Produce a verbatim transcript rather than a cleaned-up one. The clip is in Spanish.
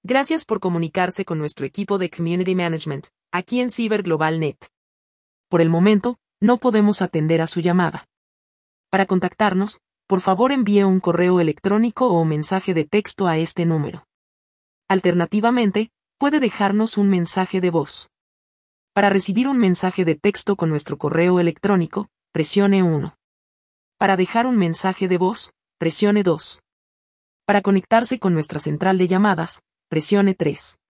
Gracias por comunicarse con nuestro equipo de Community Management, aquí en Cyber Global Net. Por el momento, no podemos atender a su llamada. Para contactarnos, por favor envíe un correo electrónico o mensaje de texto a este número. Alternativamente, puede dejarnos un mensaje de voz. Para recibir un mensaje de texto con nuestro correo electrónico, presione uno. Para dejar un mensaje de voz, presione dos. Para conectarse con nuestra central de llamadas, presione tres.